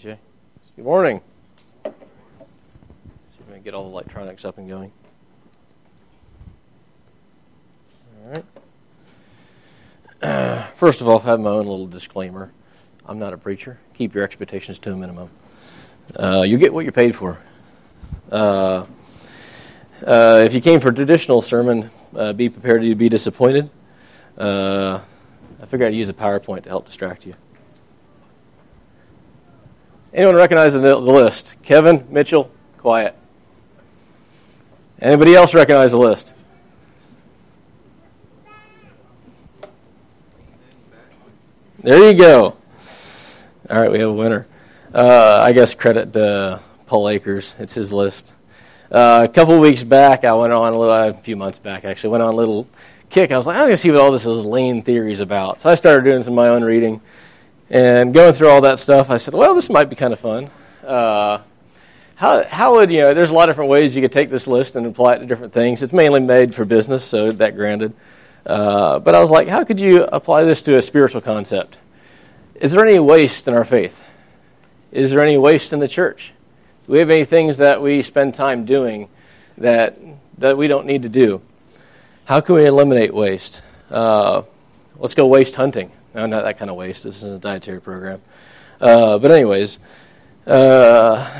Jay. Good morning. See if I can get all the electronics up and going. All right. First of all, I have my own little disclaimer. I'm not a preacher. Keep your expectations to a minimum. You get what you're paid for. If you came for a traditional sermon, be prepared to be disappointed. I figured I'd use a PowerPoint to help distract you. Anyone recognize the list? Kevin, Mitchell, quiet. Anybody else recognize the list? There you go. All right, we have a winner. I guess credit to Paul Akers. It's his list. A couple of weeks back, a few months back actually, went on a little kick. I was like, I'm going to see what all this lean theory is about. So I started doing some of my own reading. And going through all that stuff, I said, well, this might be kind of fun. How would, there's a lot of different ways you could take this list and apply it to different things. It's mainly made for business, so that granted. But I was like, how could you apply this to a spiritual concept? Is there any waste in our faith? Is there any waste in the church? Do we have any things that we spend time doing that we don't need to do? How can we eliminate waste? Let's go waste hunting. No, not that kind of waste. This isn't a dietary program. But anyways, I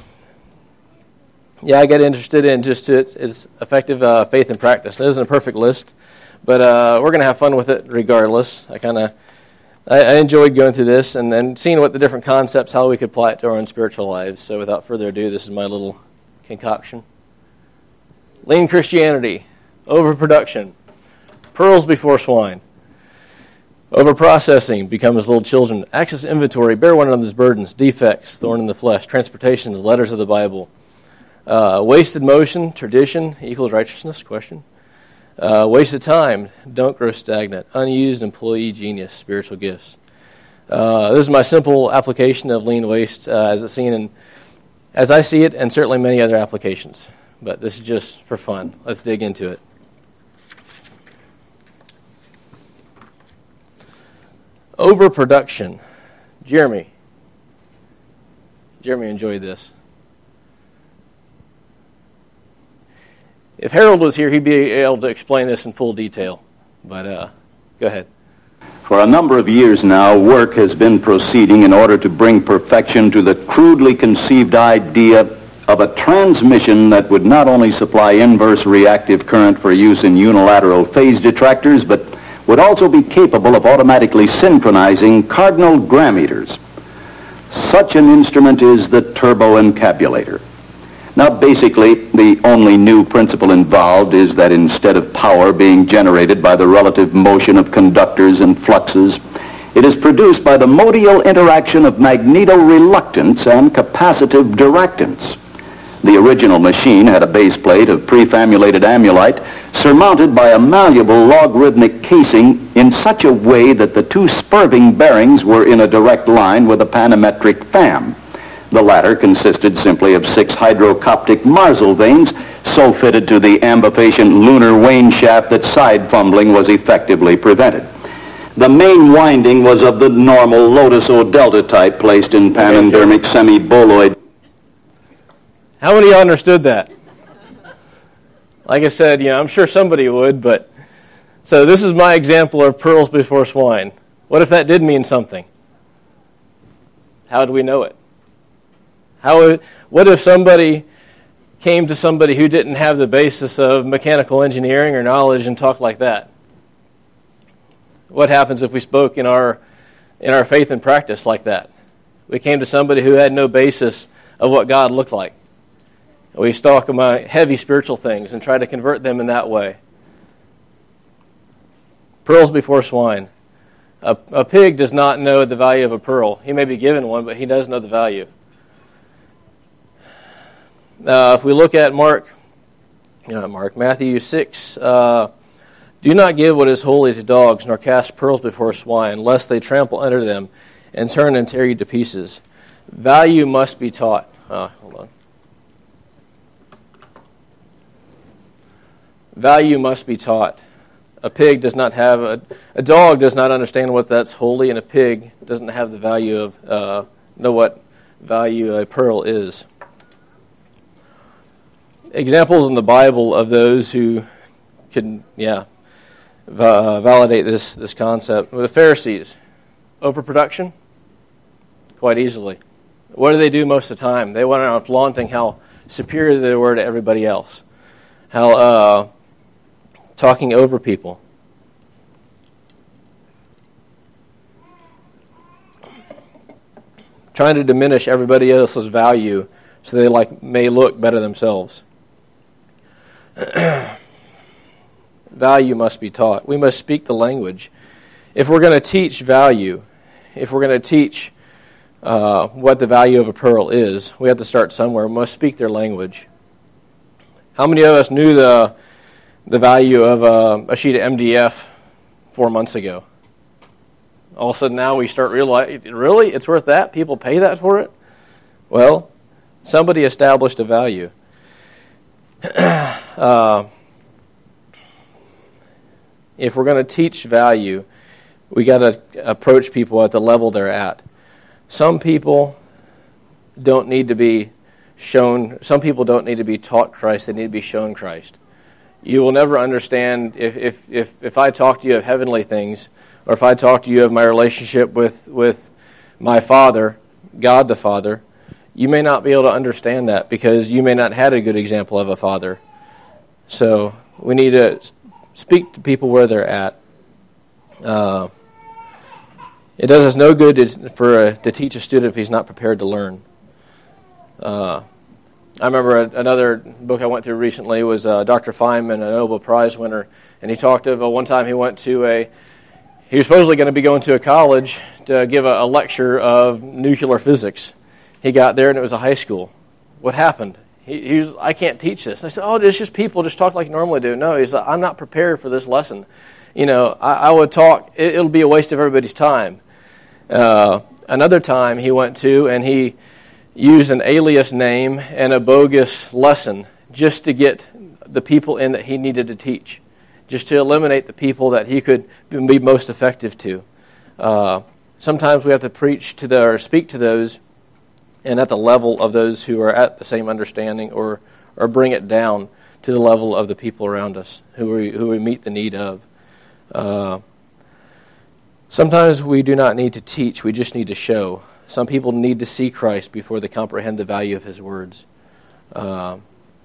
get interested in just its effective faith and practice. It isn't a perfect list, but we're going to have fun with it regardless. I enjoyed going through this and seeing what the different concepts, how we could apply it to our own spiritual lives. So without further ado, this is my little concoction. Lean Christianity, overproduction, pearls before swine. Overprocessing, become as little children. Access inventory, bear one another's burdens. Defects, thorn in the flesh. Transportations, letters of the Bible. Wasted motion, tradition equals righteousness, question. Wasted time, don't grow stagnant. Unused employee genius, spiritual gifts. This is my simple application of lean waste as I see it, and certainly many other applications. But this is just for fun. Let's dig into it. Overproduction. Jeremy enjoyed this. If Harold was here, he'd be able to explain this in full detail. But go ahead. For a number of years now, work has been proceeding in order to bring perfection to the crudely conceived idea of a transmission that would not only supply inverse reactive current for use in unilateral phase detractors, but would also be capable of automatically synchronizing cardinal grammeters. Such an instrument is the turboencabulator. Now, basically, the only new principle involved is that instead of power being generated by the relative motion of conductors and fluxes, it is produced by the modial interaction of magneto-reluctance and capacitive directance. The original machine had a base plate of prefamulated amulite surmounted by a malleable logarithmic casing in such a way that the two spurving bearings were in a direct line with a panametric fam. The latter consisted simply of 6 hydrocoptic Marsal vanes so fitted to the ambifacient lunar wane shaft that side fumbling was effectively prevented. The main winding was of the normal Lotus O-delta type placed in panendermic semi-boloid. How many of you understood that? Like I said, I'm sure somebody would, but... So this is my example of pearls before swine. What if that did mean something? How do we know it? What if somebody came to somebody who didn't have the basis of mechanical engineering or knowledge and talked like that? What happens if we spoke in our faith and practice like that? We came to somebody who had no basis of what God looked like. We talk about heavy spiritual things and try to convert them in that way. Pearls before swine. A pig does not know the value of a pearl. He may be given one, but he does know the value. If we look at Matthew 6, do not give what is holy to dogs, nor cast pearls before swine, lest they trample under them and turn and tear you to pieces. Value must be taught. Hold on. Value must be taught. A pig does not have a dog does not understand what that's holy, and a pig doesn't have the value of know what value a pearl is. Examples in the Bible of those who can, validate this concept. The Pharisees, overproduction, quite easily. What do they do most of the time? They went around flaunting how superior they were to everybody else, how talking over people. Trying to diminish everybody else's value so they may look better themselves. Value must be taught. We must speak the language. If we're going to teach value, if we're going to teach what the value of a pearl is, we have to start somewhere. We must speak their language. How many of us knew the value of a sheet of MDF 4 months ago? All of a sudden now we start realizing, really? It's worth that? People pay that for it? Well, somebody established a value. If we're going to teach value, we got to approach people at the level they're at. Some people don't need to be shown. Some people don't need to be taught Christ. They need to be shown Christ. You will never understand if I talk to you of heavenly things, or if I talk to you of my relationship with my Father, God the Father. You may not be able to understand that because you may not have had a good example of a father. So we need to speak to people where they're at. It does us no good to teach a student if he's not prepared to learn. I remember another book I went through recently was Dr. Feynman, a Nobel Prize winner, and he talked of one time he was supposedly going to be going to a college to give a lecture of nuclear physics. He got there and it was a high school. What happened? He was, I can't teach this. And I said, it's just people just talk like you normally do. No, he's like, I'm not prepared for this lesson. I would talk, it'll be a waste of everybody's time. Another time he went to and he used an alias name and a bogus lesson just to get the people in that he needed to teach, just to eliminate the people that he could be most effective to. Sometimes we have to speak to those and at the level of those who are at the same understanding, or bring it down to the level of the people around us who we meet the need of. Sometimes we do not need to teach, we just need to show. Some people need to see Christ before they comprehend the value of his words. Last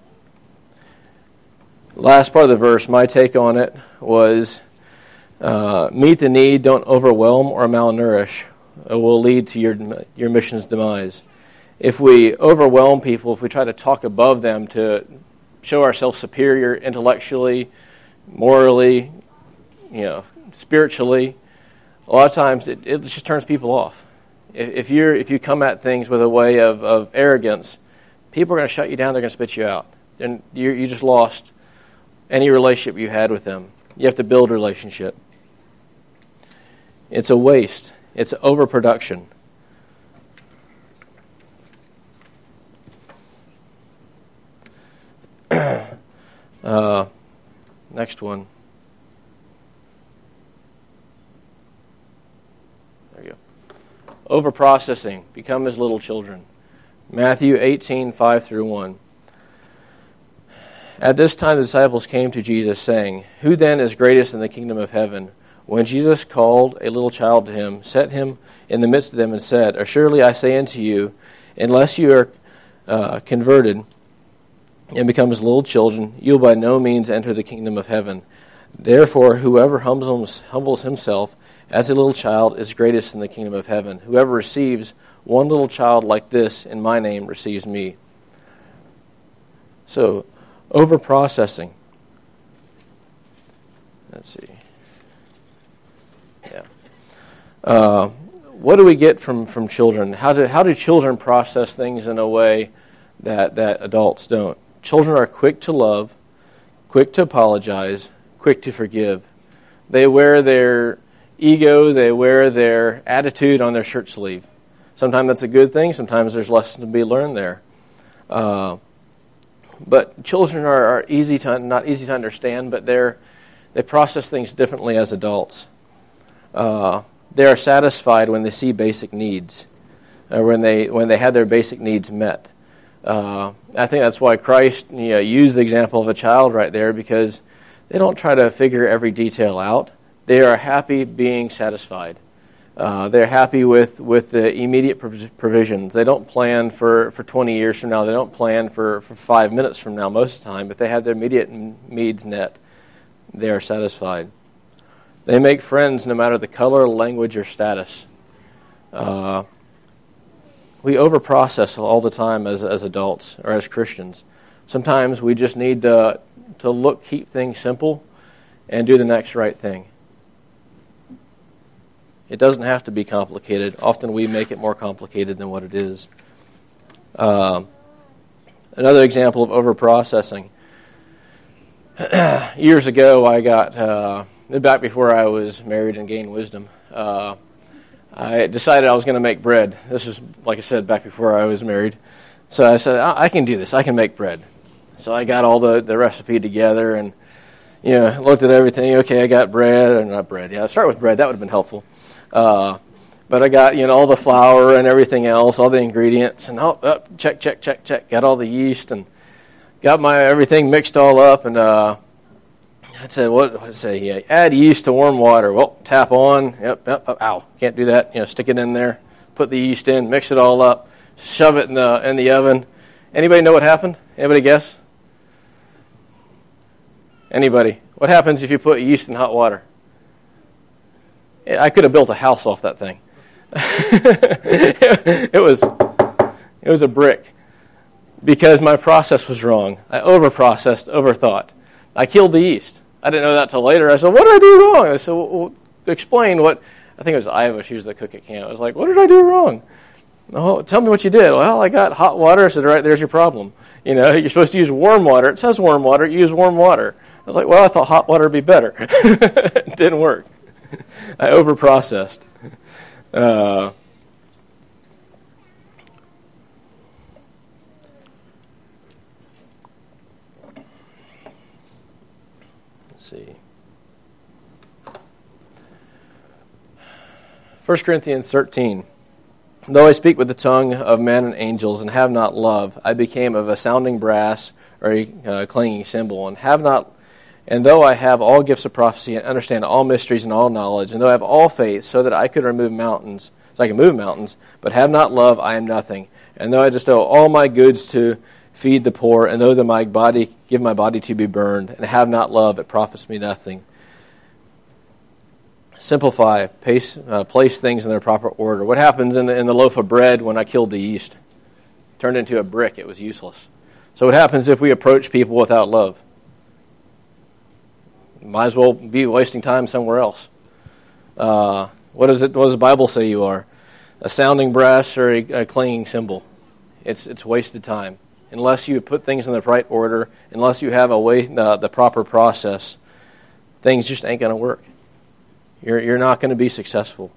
part of the verse, my take on it was, meet the need, don't overwhelm or malnourish. It will lead to your mission's demise. If we overwhelm people, if we try to talk above them to show ourselves superior intellectually, morally, spiritually, a lot of times it just turns people off. If you come at things with a way of arrogance, people are going to shut you down. They're going to spit you out, and you just lost any relationship you had with them. You have to build a relationship. It's a waste. It's overproduction. Next one. There you go. Overprocessing. Become as little children. Matthew 18:5-1. At this time the disciples came to Jesus, saying, "Who then is greatest in the kingdom of heaven?" When Jesus called a little child to him, set him in the midst of them, and said, "Assuredly I say unto you, unless you are converted and become as little children, you will by no means enter the kingdom of heaven. Therefore, whoever humbles himself as a little child is greatest in the kingdom of heaven. Whoever receives one little child like this in my name receives me." So, overprocessing. Let's see. Yeah. What do we get from children? How do children process things in a way that adults don't? Children are quick to love, quick to apologize, quick to forgive. They wear their ego, they wear their attitude on their shirt sleeve. Sometimes that's a good thing, sometimes there's lessons to be learned there. But children are not easy to understand, but they process things differently as adults. They are satisfied when they see basic needs. when they had their basic needs met. I think that's why Christ used the example of a child right there, because they don't try to figure every detail out. They are happy being satisfied. They're happy with the immediate provisions. They don't plan for 20 years from now. They don't plan for 5 minutes from now most of the time. If they have their immediate needs met, they are satisfied. They make friends no matter the color, language, or status. We overprocess all the time as adults or as Christians. Sometimes we just need to keep things simple and do the next right thing. It doesn't have to be complicated. Often we make it more complicated than what it is. Another example of overprocessing. Years ago, I got, back before I was married and gained wisdom, I decided I was going to make bread. This is, like I said, back before I was married. So I said, I can do this. I can make bread. So I got all the recipe together and looked at everything. Okay, I got bread, or not bread. Yeah, I'll start with bread. That would have been helpful. But I got all the flour and everything else, all the ingredients, and check. Got all the yeast and got my everything mixed all up. And I said, what did I say? Yeah, add yeast to warm water. Well, tap on. Yep. Ow, can't do that. Stick it in there. Put the yeast in. Mix it all up. Shove it in the oven. Anybody know what happened? Anybody guess? Anybody? What happens if you put yeast in hot water? I could have built a house off that thing. It was a brick because my process was wrong. I overprocessed, overthought. I killed the yeast. I didn't know that till later. I said, "What did I do wrong?" I said, well, explain what. I think it was Iva. She was the cook at camp. I was like, "What did I do wrong?" "Oh, tell me what you did." "Well, I got hot water." I said, "Right, there's your problem. You're supposed to use warm water. It says warm water. You use warm water." I was like, "Well, I thought hot water would be better." It didn't work. I overprocessed. Let's see. 1 Corinthians 13. Though I speak with the tongue of men and angels and have not love, I became of a sounding brass or a clanging cymbal, and though I have all gifts of prophecy and understand all mysteries and all knowledge, and though I have all faith so that I could remove mountains, so I can move mountains, but have not love, I am nothing. And though I bestow all my goods to feed the poor, and though give my body to be burned, and have not love, it profits me nothing. Simplify, place things in their proper order. What happens in the loaf of bread when I killed the yeast? It turned into a brick. It was useless. So what happens if we approach people without love? Might as well be wasting time somewhere else. What does the Bible say you are? A sounding brass or a clanging cymbal? It's wasted time. Unless you put things in the right order, unless you have the proper process, things just ain't going to work. You're not going to be successful.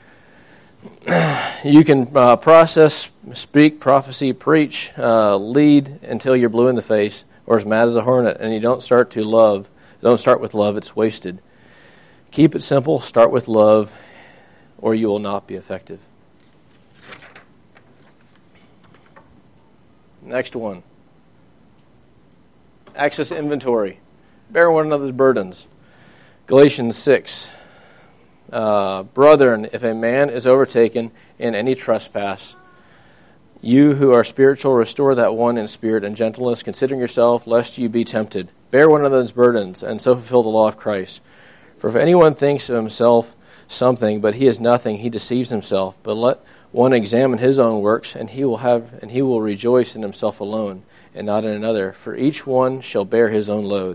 You can process, speak, prophecy, preach, lead until you're blue in the face or as mad as a hornet, and you don't start with love, it's wasted. Keep it simple, start with love, or you will not be effective. Next one. Access inventory. Bear one another's burdens. Galatians 6. Brethren, if a man is overtaken in any trespass, you who are spiritual, restore that one in spirit and gentleness, considering yourself, lest you be tempted. Bear one another's burdens, and so fulfill the law of Christ. For if anyone thinks of himself something, but he is nothing, he deceives himself. But let one examine his own works, and he will rejoice in himself alone, and not in another. For each one shall bear his own load.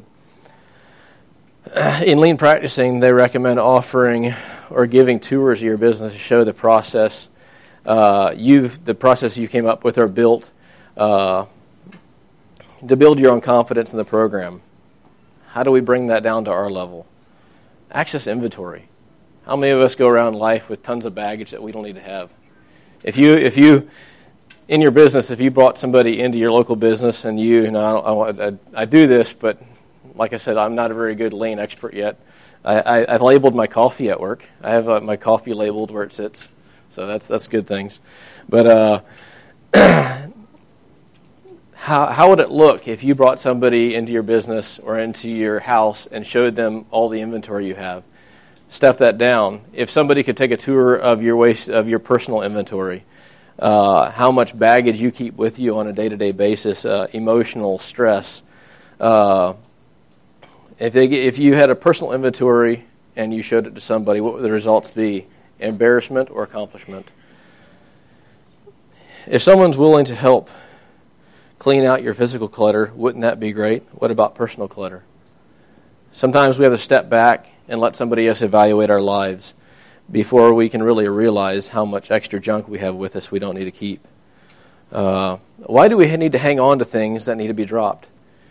In lean practicing, they recommend offering or giving tours of your business to show the process the process you came up with or built to build your own confidence in the program. How do we bring that down to our level? Access inventory. How many of us go around life with tons of baggage that we don't need to have? If you in your business, if you brought somebody into your local business and I do this, but like I said, I'm not a very good lean expert yet. I labeled my coffee at work. I have my coffee labeled where it sits. So that's good things. But how would it look if you brought somebody into your business or into your house and showed them all the inventory you have? Step that down. If somebody could take a tour of your personal inventory, how much baggage you keep with you on a day-to-day basis, emotional stress. If you had a personal inventory and you showed it to somebody, what would the results be? Embarrassment or accomplishment? If someone's willing to help clean out your physical clutter, wouldn't that be great? What about personal clutter? Sometimes we have to step back and let somebody else evaluate our lives before we can really realize how much extra junk we have with us we don't need to keep. Why do we need to hang on to things that need to be dropped?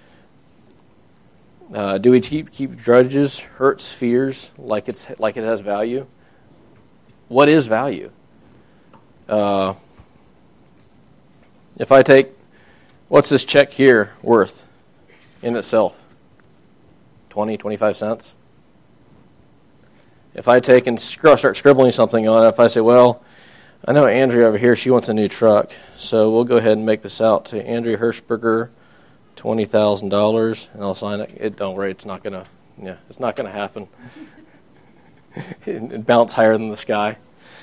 Do we keep grudges, hurts, fears like it has value? What is value? If I take, what's this check here worth in itself? 20, 25 cents? If I take and start scribbling something on it, if I say, well, I know Andrea over here, she wants a new truck, so we'll go ahead and make this out to Andrea Hirschberger, $20,000, and I'll sign it. Don't worry, it's not gonna happen. It bounce higher than the sky.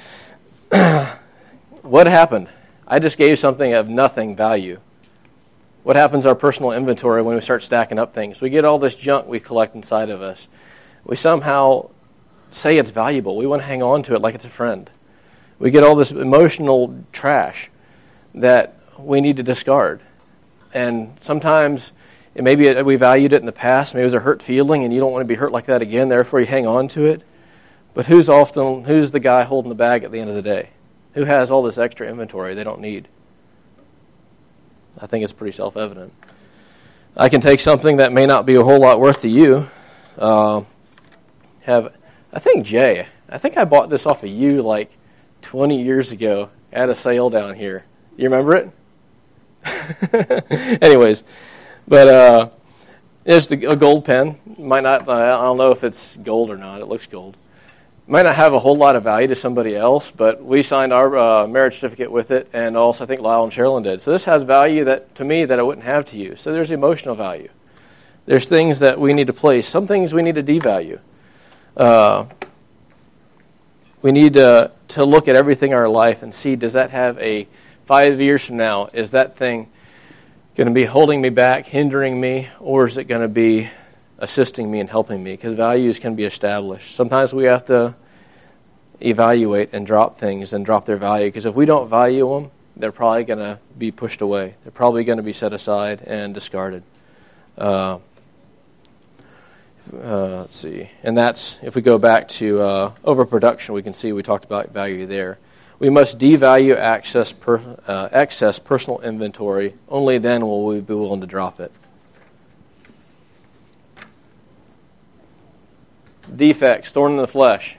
What happened? I just gave something of nothing value. What happens to our personal inventory when we start stacking up things? We get all this junk we collect inside of us. We somehow say it's valuable. We want to hang on to it like it's a friend. We get all this emotional trash that we need to discard. And sometimes maybe we valued it in the past. Maybe it was a hurt feeling and you don't want to be hurt like that again. Therefore, you hang on to it. But who's the guy holding the bag at the end of the day? Who has all this extra inventory they don't need? I think it's pretty self-evident. I can take something that may not be a whole lot worth to you. I think I bought this off of you like 20 years ago at a sale down here. You remember it? Anyways, but it's a gold pen. Might not. I don't know if it's gold or not. It looks gold. Might not have a whole lot of value to somebody else, but we signed our marriage certificate with it, and also I think Lyle and Sherilyn did. So this has value to me that I wouldn't have to you. So there's emotional value. There's things that we need to place. Some things we need to devalue. We need to look at everything in our life and see, does that have 5 years from now, is that thing going to be holding me back, hindering me, or is it going to be assisting me and helping me? Because values can be established. Sometimes we have to evaluate and drop things and drop their value, because if we don't value them, they're probably going to be pushed away. They're probably going to be set aside and discarded. Let's see. And that's, if we go back to overproduction, we can see we talked about value there. We must devalue excess personal inventory. Only then will we be willing to drop it. Defects, thorn in the flesh.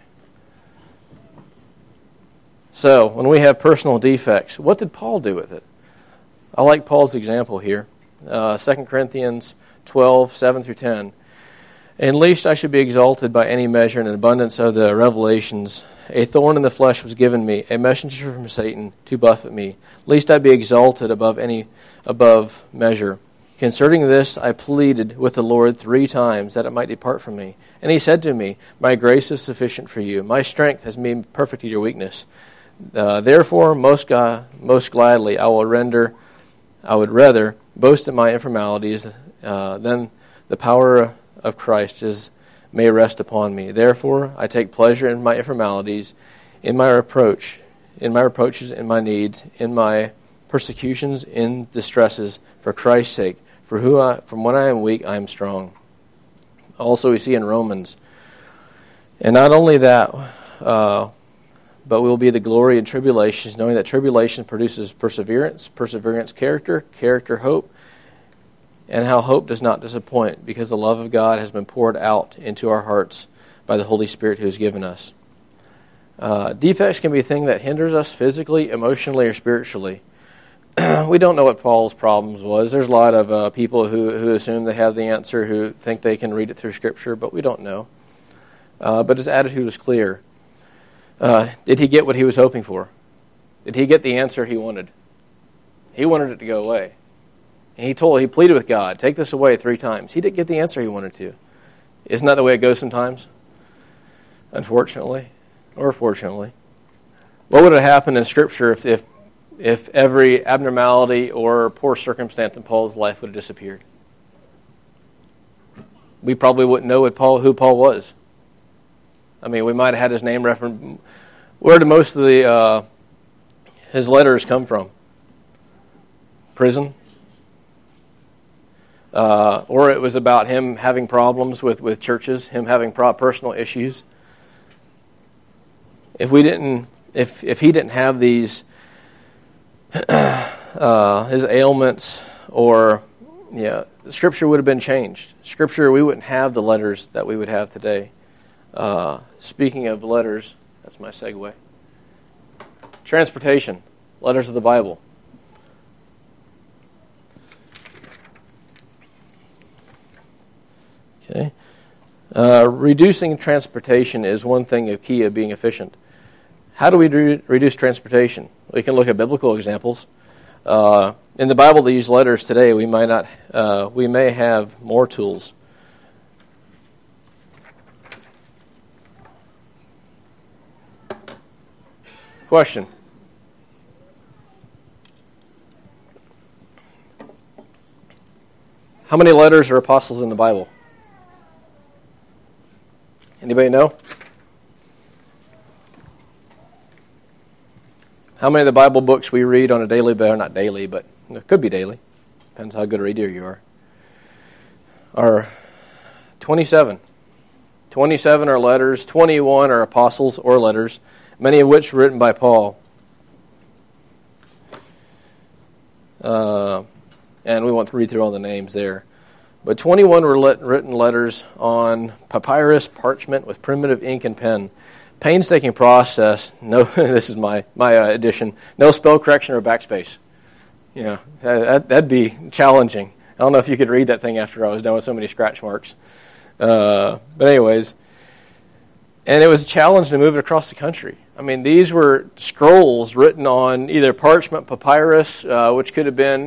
So, when we have personal defects, what did Paul do with it? I like Paul's example here. 2 Corinthians 12, 7 through 10. And lest I should be exalted by any measure in an abundance of the revelations, a thorn in the flesh was given me, a messenger from Satan to buffet me, lest I be exalted above measure. Concerning this I pleaded with the Lord 3 times that it might depart from me. And he said to me, my grace is sufficient for you. My strength has made perfect in your weakness. Therefore, most gladly I would rather boast in my infirmities than the power of Christ may rest upon me. Therefore, I take pleasure in my infirmities, in my reproaches, in my needs, in my persecutions, in distresses, for Christ's sake. From when I am weak, I am strong. Also, we see in Romans, and not only that, but will be the glory in tribulations, knowing that tribulation produces perseverance, perseverance character, character hope, and how hope does not disappoint, because the love of God has been poured out into our hearts by the Holy Spirit who is given us. Defects can be a thing that hinders us physically, emotionally, or spiritually. We don't know what Paul's problems was. There's a lot of people who assume they have the answer, who think they can read it through Scripture, but we don't know. But his attitude was clear. Did he get what he was hoping for? Did he get the answer he wanted? He wanted it to go away. And he pleaded with God, take this away 3 times. He didn't get the answer he wanted to. Isn't that the way it goes sometimes? Unfortunately, or fortunately. What would have happened in Scripture if every abnormality or poor circumstance in Paul's life would have disappeared? We probably wouldn't know who Paul was. I mean, we might have had his name referenced. Where do most of his letters come from? Prison? Or it was about him having problems with churches, him having personal issues. If he didn't have these his ailments, or Scripture would have been changed. Scripture, we wouldn't have the letters that we would have today. Speaking of letters, that's my segue. Transportation, letters of the Bible. Okay. Reducing transportation is one thing, a key of being efficient. How do we reduce transportation? We can look at biblical examples. In the Bible, they use letters today. We may have more tools. Question. How many letters or apostles in the Bible? Anybody know? How many of the Bible books we read on a daily basis, not daily, but it could be daily, depends how good a reader you are 27. 27 are letters, 21 are apostles or letters, many of which were written by Paul. And we won't read through all the names there. But 21 were written letters on papyrus parchment with primitive ink and pen. Painstaking process. No, this is my addition. No spell correction or backspace. That'd be challenging. I don't know if you could read that thing after I was done with so many scratch marks. But anyways, and it was a challenge to move it across the country. I mean, these were scrolls written on either parchment, papyrus, which could have been,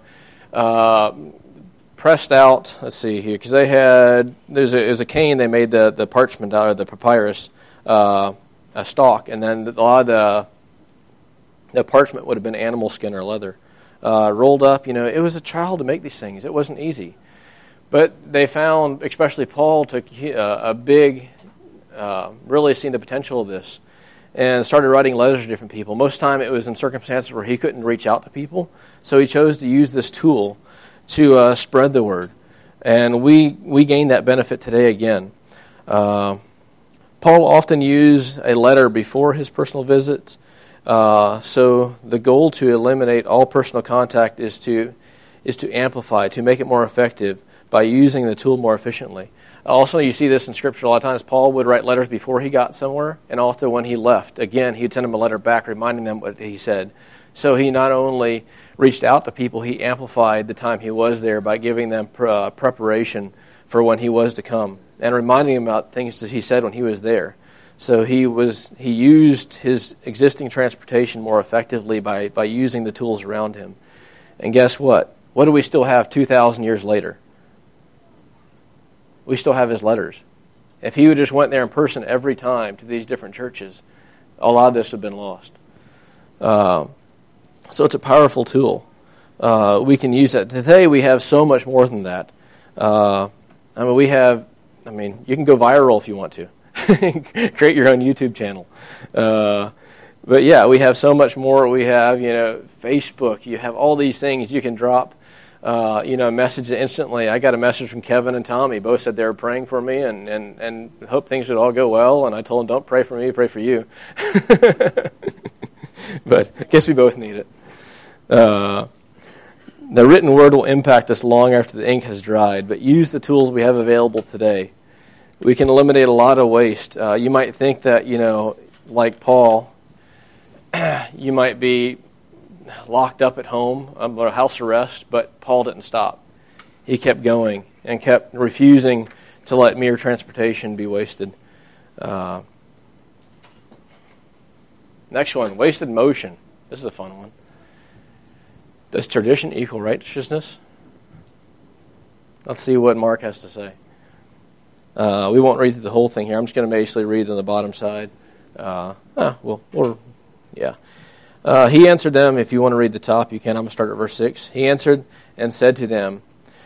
pressed out. Let's see here, because they had there's a cane they made the parchment out of the papyrus. A stalk, and then a lot of the parchment would have been animal skin or leather, rolled up. It was a trial to make these things. It wasn't easy, but they found, especially Paul, took a big, really seen the potential of this, and started writing letters to different people. Most of the time, it was in circumstances where he couldn't reach out to people, so he chose to use this tool to spread the word, and we gain that benefit today again. Paul often used a letter before his personal visits, so the goal to eliminate all personal contact is to amplify, to make it more effective by using the tool more efficiently. Also, you see this in Scripture a lot of times. Paul would write letters before he got somewhere, and also when he left. Again, he'd send them a letter back reminding them what he said. So he not only reached out to people, he amplified the time he was there by giving them preparation for when he was to come, and reminding him about things that he said when he was there. So he used his existing transportation more effectively by using the tools around him. And guess what? What do we still have 2,000 years later? We still have his letters. If he would just went there in person every time to these different churches, a lot of this would have been lost. So it's a powerful tool. We can use that. Today we have so much more than that. You can go viral if you want to. Create your own YouTube channel. But yeah, we have so much more. We have, Facebook. You have all these things you can drop, a message instantly. I got a message from Kevin and Tommy. Both said they were praying for me and hope things would all go well. And I told them, don't pray for me, pray for you. But I guess we both need it. The written word will impact us long after the ink has dried, but use the tools we have available today. We can eliminate a lot of waste. You might think that, like Paul, you might be locked up at home or house arrest, but Paul didn't stop. He kept going and kept refusing to let mere transportation be wasted. Next one, wasted motion. This is a fun one. Does tradition equal righteousness? Let's see what Mark has to say. We won't read through the whole thing here. I'm just going to basically read on the bottom side. He answered them. If you want to read the top, you can. I'm going to start at verse 6. He answered and said to them,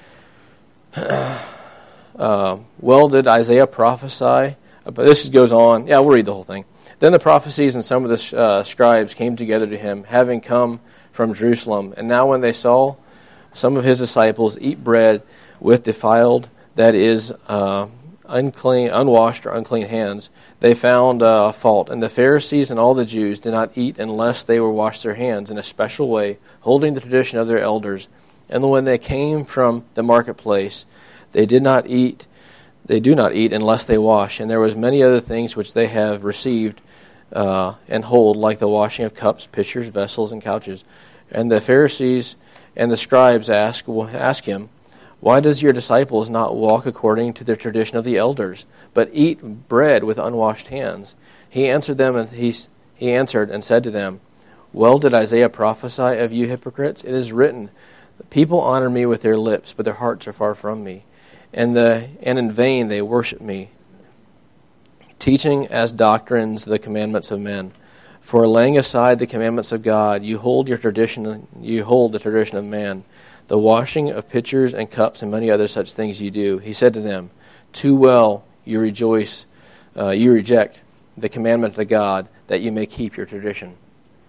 well, did Isaiah prophesy? But this goes on. Yeah, we'll read the whole thing. Then the prophecies and some of the scribes came together to him, having come from Jerusalem. And now when they saw some of his disciples eat bread with defiled, that is, unclean, unwashed or unclean hands, they found fault. And the Pharisees and all the Jews did not eat unless they were washed their hands in a special way, holding the tradition of their elders. And when they came from the marketplace, they do not eat unless they wash. And there was many other things which they have received and hold, like the washing of cups, pitchers, vessels, and couches. And the Pharisees and the scribes ask him, why does your disciples not walk according to the tradition of the elders, but eat bread with unwashed hands? He answered them, and he answered and said to them, well, did Isaiah prophesy of you hypocrites? It is written, people honor me with their lips, but their hearts are far from me. And in vain they worship me, teaching as doctrines the commandments of men. For laying aside the commandments of God, you hold the tradition of man, the washing of pitchers and cups and many other such things you do. He said to them, too well you reject the commandment of God, that you may keep your tradition.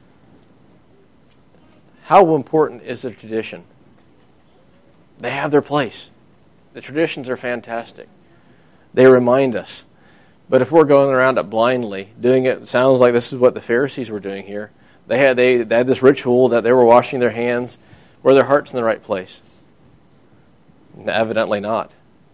How important is the tradition? They have their place. The traditions are fantastic. They remind us. But if we're going around it blindly, doing it sounds like this is what the Pharisees were doing here. They had this ritual that they were washing their hands. Were their hearts in the right place? Evidently not.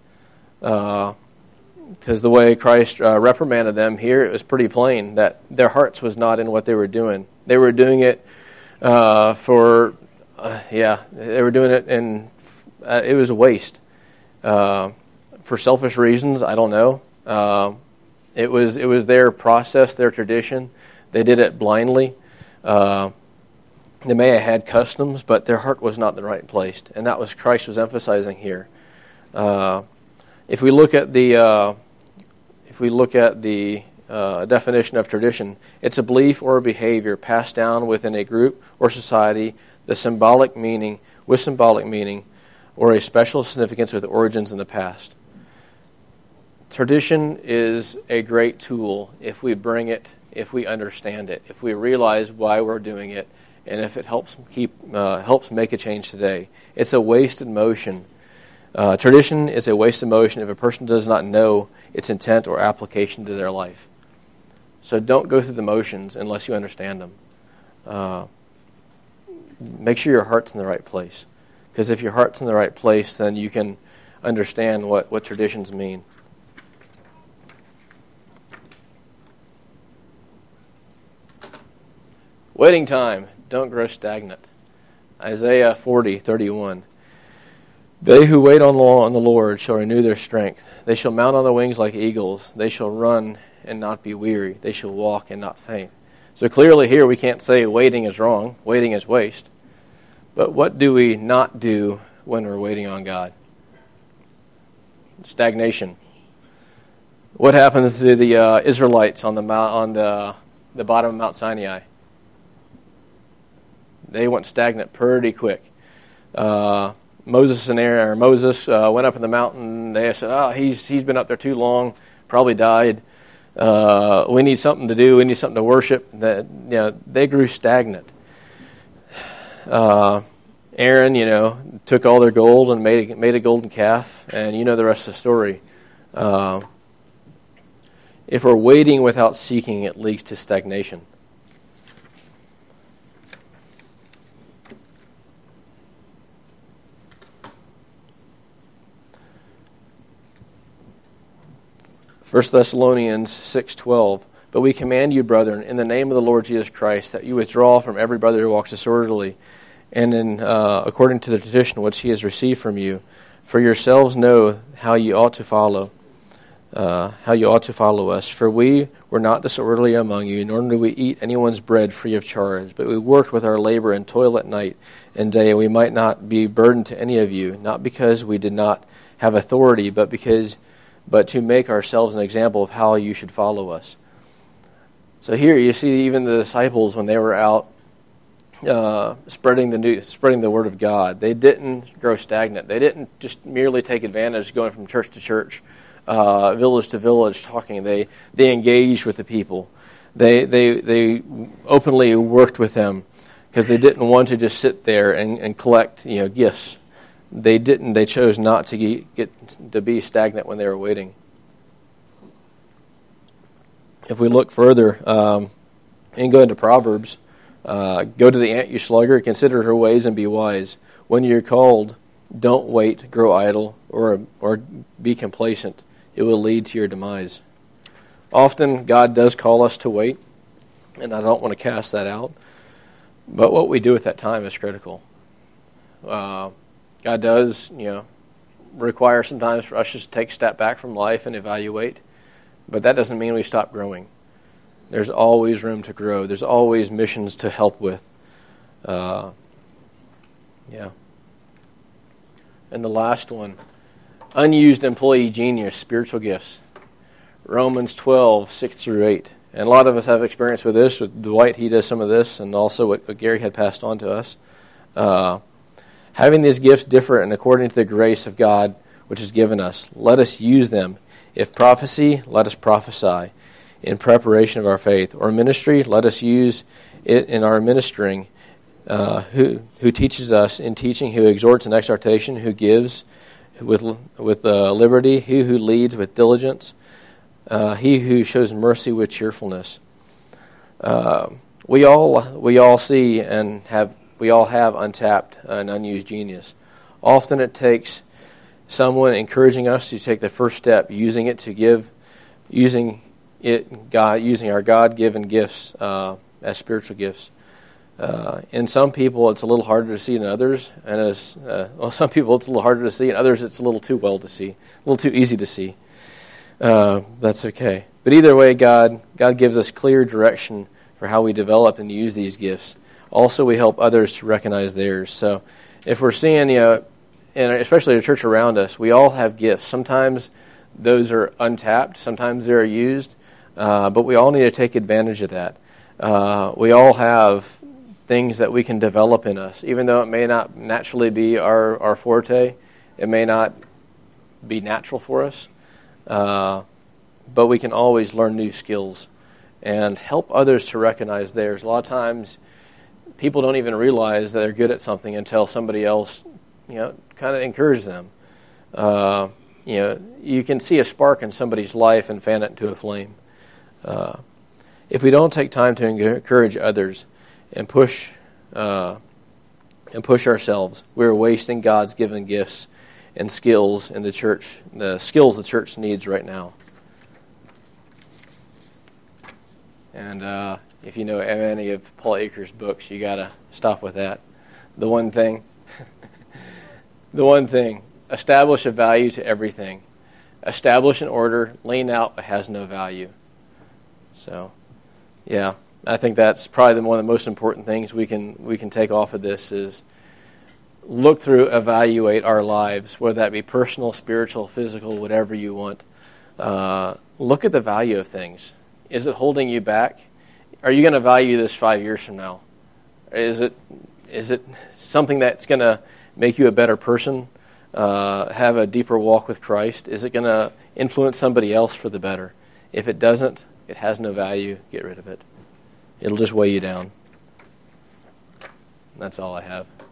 Because the way Christ reprimanded them here, it was pretty plain that their hearts was not in what they were doing. They were doing it they were doing it and it was a waste. For selfish reasons, I don't know. It was their process, their tradition. They did it blindly. They may have had customs, but their heart was not in the right place, and that was Christ was emphasizing here. If we look at the definition of tradition, it's a belief or a behavior passed down within a group or society, with symbolic meaning, or a special significance with origins in the past. Tradition is a great tool if we bring it, if we understand it, if we realize why we're doing it, and if it helps make a change today. It's a wasted motion. Tradition is a wasted motion if a person does not know its intent or application to their life. So don't go through the motions unless you understand them. Make sure your heart's in the right place. Because if your heart's in the right place, then you can understand what traditions mean. Waiting time. Don't grow stagnant. Isaiah 40:31. They who wait on the Lord shall renew their strength. They shall mount on the wings like eagles. They shall run and not be weary. They shall walk and not faint. So clearly here we can't say waiting is wrong. Waiting is waste. But what do we not do when we're waiting on God? Stagnation. What happens to the Israelites on the bottom of Mount Sinai? They went stagnant pretty quick. Moses went up in the mountain. They said, he's been up there too long, probably died. We need something to do. We need something to worship. They grew stagnant. Aaron, took all their gold and made a golden calf, and you know the rest of the story. If we're waiting without seeking, it leads to stagnation. First Thessalonians 6:12. But we command you, brethren, in the name of the Lord Jesus Christ, that you withdraw from every brother who walks disorderly, and according to the tradition which he has received from you. For yourselves know how you ought to follow. how you ought to follow us. For we were not disorderly among you, nor do we eat anyone's bread free of charge, but we worked with our labor and toil at night and day, and we might not be burdened to any of you, not because we did not have authority, but to make ourselves an example of how you should follow us. So here you see even the disciples, when they were out spreading the word of God, they didn't grow stagnant. They didn't just merely take advantage of going from church to church, village to village, talking. They engaged with the people. They openly worked with them because they didn't want to just sit there and collect gifts. They didn't. They chose not to get to be stagnant when they were waiting. If we look further and go into Proverbs, go to the ant, you sluggard, consider her ways and be wise. When you're called, don't wait, grow idle, or be complacent. It will lead to your demise. Often God does call us to wait, and I don't want to cast that out. But what we do at that time is critical. God does, require sometimes for us just to take a step back from life and evaluate. But that doesn't mean we stop growing. There's always room to grow. There's always missions to help with. And the last one, unused employee genius, spiritual gifts. Romans 12, 6 through 8. And a lot of us have experience with this. With Dwight, he does some of this, and also what Gary had passed on to us. Having these gifts differ and according to the grace of God which is given us, let us use them. If prophecy, let us prophesy in preparation of our faith. Or ministry, let us use it in our ministering. Who teaches us in teaching, who exhorts in exhortation, who gives with liberty, he who leads with diligence, he who shows mercy with cheerfulness. We all see and we all have untapped and unused genius. Often it takes someone encouraging us to take the first step, using our God-given gifts as spiritual gifts. In some people, it's a little harder to see than others, and some people it's a little harder to see, and others it's a little too well to see, a little too easy to see. That's okay. But either way, God gives us clear direction for how we develop and use these gifts. Also, we help others to recognize theirs. So, if we're seeing, and especially the church around us, we all have gifts. Sometimes those are untapped. Sometimes they're used. But we all need to take advantage of that. We all have things that we can develop in us, even though it may not naturally be our forte. It may not be natural for us. But we can always learn new skills and help others to recognize theirs. A lot of times, people don't even realize that they're good at something until somebody else, kind of encourages them. You can see a spark in somebody's life and fan it into a flame. If we don't take time to encourage others and push ourselves, we're wasting God's given gifts and skills in the church, the skills the church needs right now. And if you know any of Paul Akers' books, you got to stop with that. The one thing, establish a value to everything. Establish an order, lean out, but has no value. So, yeah, I think that's probably one of the most important things we can take off of this is look through, evaluate our lives, whether that be personal, spiritual, physical, whatever you want. Look at the value of things. Is it holding you back? Are you going to value this 5 years from now? Is it something that's going to make you a better person, have a deeper walk with Christ? Is it going to influence somebody else for the better? If it doesn't, it has no value. Get rid of it. It'll just weigh you down. That's all I have.